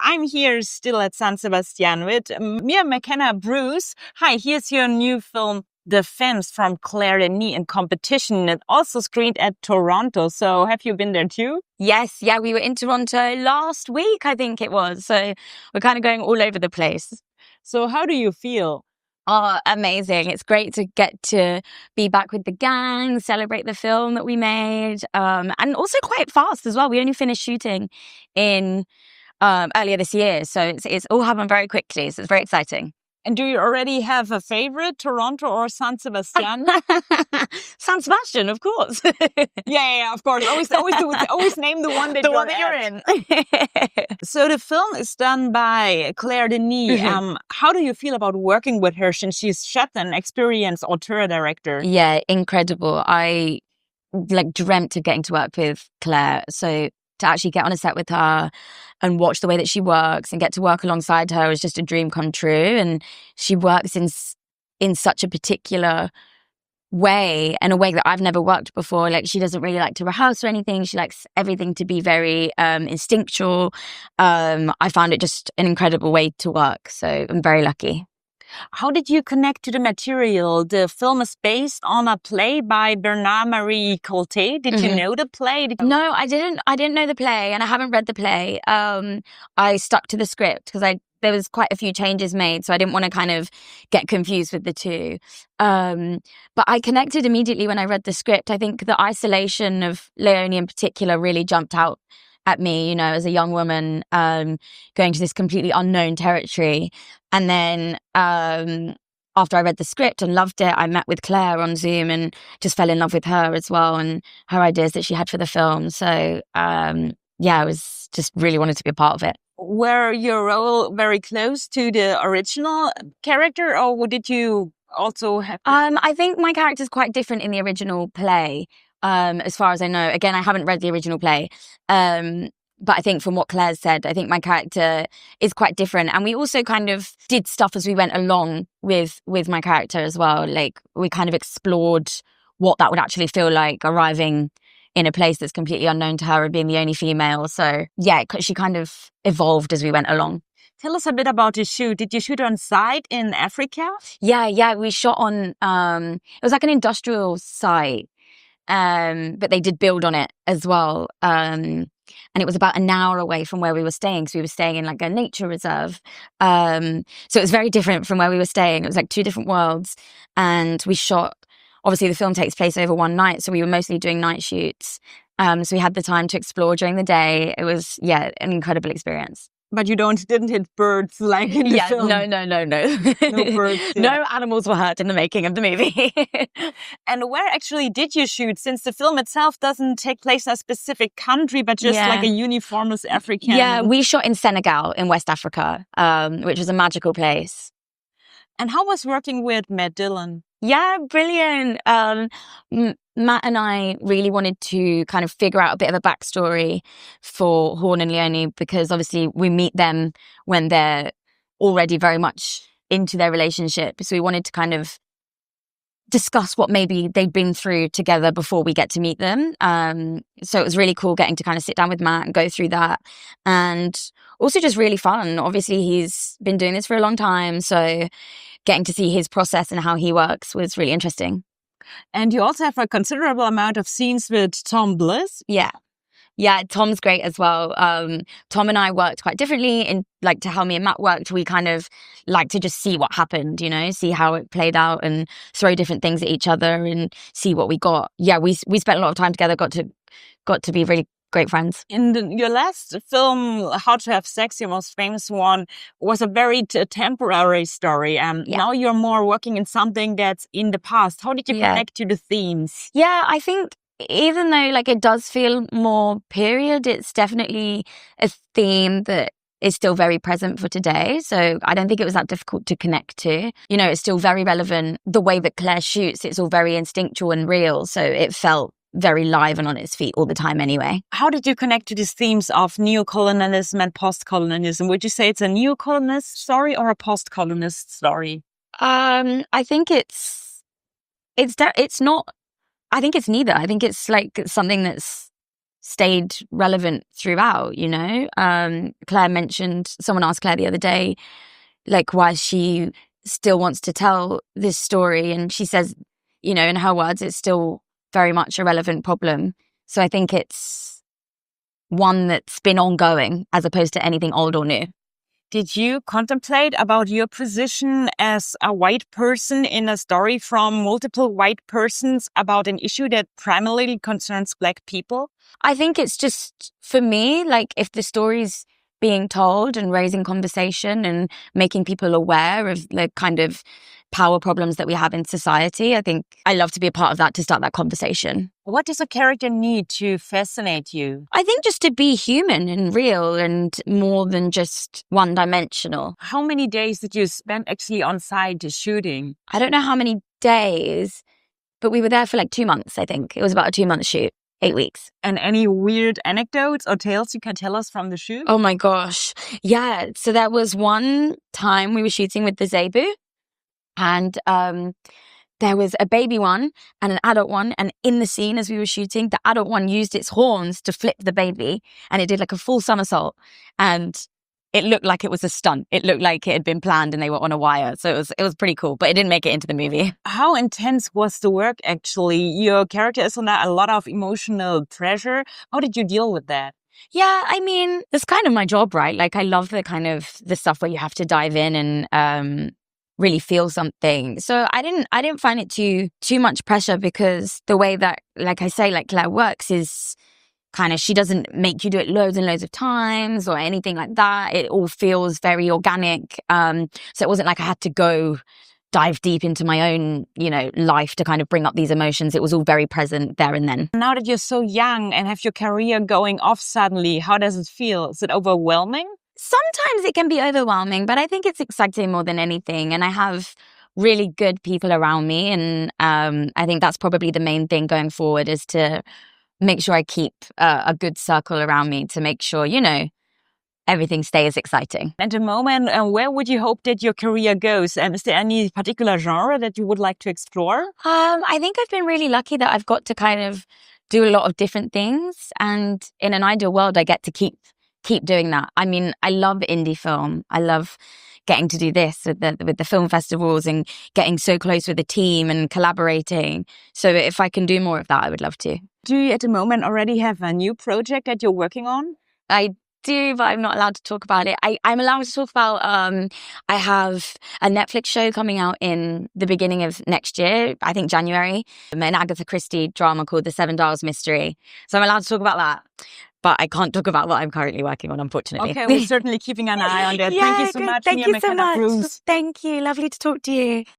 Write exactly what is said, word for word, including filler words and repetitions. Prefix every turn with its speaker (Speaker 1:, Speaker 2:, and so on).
Speaker 1: I'm here still at San Sebastian with Mia McKenna Bruce. Hi, here's your new film, The Femmes, from Claire Denis in competition. It also screened at Toronto. So have you been there too?
Speaker 2: Yes, yeah, we were in Toronto last week, I think it was. So we're kind of going all over the place.
Speaker 1: So how do you feel?
Speaker 2: Oh, amazing. It's great to get to be back with the gang, celebrate the film that we made, um, and also quite fast as well. We only finished shooting in um, earlier this year, so it's, it's all happened very quickly, so it's very exciting.
Speaker 1: And do you already have a favorite, Toronto or San Sebastian?
Speaker 2: San Sebastian, of course.
Speaker 1: yeah, yeah, yeah, of course. Always, always, always name the one that
Speaker 2: the
Speaker 1: you're
Speaker 2: one that you're in.
Speaker 1: So the film is done by Claire Denis. Mm-hmm. Um, how do you feel about working with her since she's such an experienced auteur director?
Speaker 2: Yeah, incredible. I like dreamt of getting to work with Claire. So to actually get on a set with her and watch the way that she works and get to work alongside her is just a dream come true. And she works in in such a particular way, and a way that I've never worked before. Like, she doesn't really like to rehearse or anything. She likes everything to be very um, instinctual. Um, I found it just an incredible way to work. So I'm very lucky.
Speaker 1: How did you connect to the material? The film is based on a play by Bernard-Marie Coulthard. Did mm-hmm. you know the play? Did you...
Speaker 2: No, I didn't. I didn't know the play, and I haven't read the play. Um, I stuck to the script because I there was quite a few changes made, so I didn't want to kind of get confused with the two. Um, but I connected immediately when I read the script. I think the isolation of Leonie in particular really jumped out at me, you know, as a young woman um, going to this completely unknown territory. And then um, after I read the script and loved it, I met with Claire on Zoom and just fell in love with her as well and her ideas that she had for the film. So um, yeah, I was just really wanted to be a part of it.
Speaker 1: Were your role very close to the original character, or did you also have...
Speaker 2: Um, I think my character is quite different in the original play. Um, as far as I know, again, I haven't read the original play. Um, but I think from what Claire said, I think my character is quite different. And we also kind of did stuff as we went along with, with my character as well. Like, we kind of explored what that would actually feel like arriving in a place that's completely unknown to her and being the only female. So yeah, she kind of evolved as we went along.
Speaker 1: Tell us a bit about the shoot. Did you shoot on site in Africa?
Speaker 2: Yeah, yeah, we shot on, um, it was like an industrial site. Um, but they did build on it as well. Um, and it was about an hour away from where we were staying. So we were staying in like a nature reserve. Um, so it was very different from where we were staying. It was like two different worlds. And we shot, obviously the film takes place over one night. So we were mostly doing night shoots. Um, so we had the time to explore during the day. It was, yeah, an incredible experience.
Speaker 1: But you don't didn't hit birds like in the
Speaker 2: yeah,
Speaker 1: film.
Speaker 2: No, no, no, no.
Speaker 1: No birds. Yeah.
Speaker 2: No animals were hurt in the making of the movie.
Speaker 1: And where actually did you shoot? Since the film itself doesn't take place in a specific country, but just yeah. like a uniformist African.
Speaker 2: Yeah, we shot in Senegal in West Africa, um, which was a magical place.
Speaker 1: And how was working with Matt Dillon?
Speaker 2: Yeah, brilliant. Um, Matt and I really wanted to kind of figure out a bit of a backstory for Horn and Leonie, because obviously we meet them when they're already very much into their relationship. So we wanted to kind of discuss what maybe they'd been through together before we get to meet them. Um, so it was really cool getting to kind of sit down with Matt and go through that. And also just really fun. Obviously, he's been doing this for a long time. So getting to see his process and how he works was really interesting.
Speaker 1: And you also have a considerable amount of scenes with Tom Bliss.
Speaker 2: Yeah. Yeah, Tom's great as well. Um, Tom and I worked quite differently in like to how me and Matt worked. We kind of like to just see what happened, you know, see how it played out and throw different things at each other and see what we got. Yeah, we we spent a lot of time together, got to got to be really great friends.
Speaker 1: In the, your last film, How to Have Sex, your most famous one, was a very t- temporary story. Um, yeah. Now you're more working in something that's in the past. How did you
Speaker 2: yeah.
Speaker 1: connect to the themes?
Speaker 2: Yeah, I think even though like it does feel more period, it's definitely a theme that is still very present for today. So I don't think it was that difficult to connect to. You know, it's still very relevant. The way that Claire shoots, it's all very instinctual and real. So it felt very live and on its feet all the time anyway.
Speaker 1: How did you connect to these themes of neocolonialism and post-colonialism? Would you say it's a neocolonist story or a post-colonist story?
Speaker 2: Um, I think it's, it's, it's not, I think it's neither. I think it's like something that's stayed relevant throughout, you know? Um, Claire mentioned, someone asked Claire the other day, like, why she still wants to tell this story. And she says, you know, in her words, it's still very much a relevant problem. So I think it's one that's been ongoing as opposed to anything old or new.
Speaker 1: Did you contemplate about your position as a white person in a story from multiple white persons about an issue that primarily concerns Black people?
Speaker 2: I think it's just, for me, like, if the story's being told and raising conversation and making people aware of the kind of power problems that we have in society, I think I love to be a part of that, to start that conversation.
Speaker 1: What does a character need to fascinate you?
Speaker 2: I think just to be human and real and more than just one-dimensional.
Speaker 1: How many days did you spend actually on site shooting?
Speaker 2: I don't know how many days, but we were there for like two months, I think. It was about a two-month shoot. Eight weeks.
Speaker 1: And any weird anecdotes or tales you can tell us from the shoot?
Speaker 2: Oh my gosh. Yeah. So there was one time we were shooting with the Zebu, and um, there was a baby one and an adult one. And in the scene as we were shooting, the adult one used its horns to flip the baby, and it did like a full somersault. And it looked like it was a stunt. It looked like it had been planned and they were on a wire. So it was it was pretty cool, but it didn't make it into the movie.
Speaker 1: How intense was the work, actually? Your character is under a lot of emotional pressure. How did you deal with that?
Speaker 2: Yeah, I mean, that's kind of my job, right? Like, I love the kind of the stuff where you have to dive in and um, really feel something. So I didn't I didn't find it too too much pressure, because the way that, like I say, like Claire works is kind of, she doesn't make you do it loads and loads of times or anything like that. It all feels very organic. Um, so it wasn't like I had to go dive deep into my own, you know, life to kind of bring up these emotions. It was all very present there and then.
Speaker 1: Now that you're so young and have your career going off suddenly, how does it feel? Is it overwhelming?
Speaker 2: Sometimes it can be overwhelming, but I think it's exciting more than anything. And I have really good people around me. And um, I think that's probably the main thing going forward, is to make sure I keep uh, a good circle around me to make sure, you know, everything stays exciting.
Speaker 1: At the moment, uh, where would you hope that your career goes? And is there any particular genre that you would like to explore?
Speaker 2: Um, I think I've been really lucky that I've got to kind of do a lot of different things. And in an ideal world, I get to keep keep doing that. I mean, I love indie film. I love getting to do this with the with the film festivals and getting so close with the team and collaborating. So if I can do more of that, I would love to.
Speaker 1: Do you at the moment already have a new project that you're working on?
Speaker 2: I do, but I'm not allowed to talk about it. I, I'm allowed to talk about, um, I have a Netflix show coming out in the beginning of next year, I think January, an Agatha Christie drama called The Seven Dials Mystery. So I'm allowed to talk about that. But I can't talk about what I'm currently working on, unfortunately.
Speaker 1: Okay, we're certainly keeping an eye on that.
Speaker 2: Yeah,
Speaker 1: Thank you so
Speaker 2: good.
Speaker 1: much.
Speaker 2: Thank
Speaker 1: Mia
Speaker 2: you so
Speaker 1: McKenna
Speaker 2: much.
Speaker 1: Bruce.
Speaker 2: Thank you. Lovely to talk to you.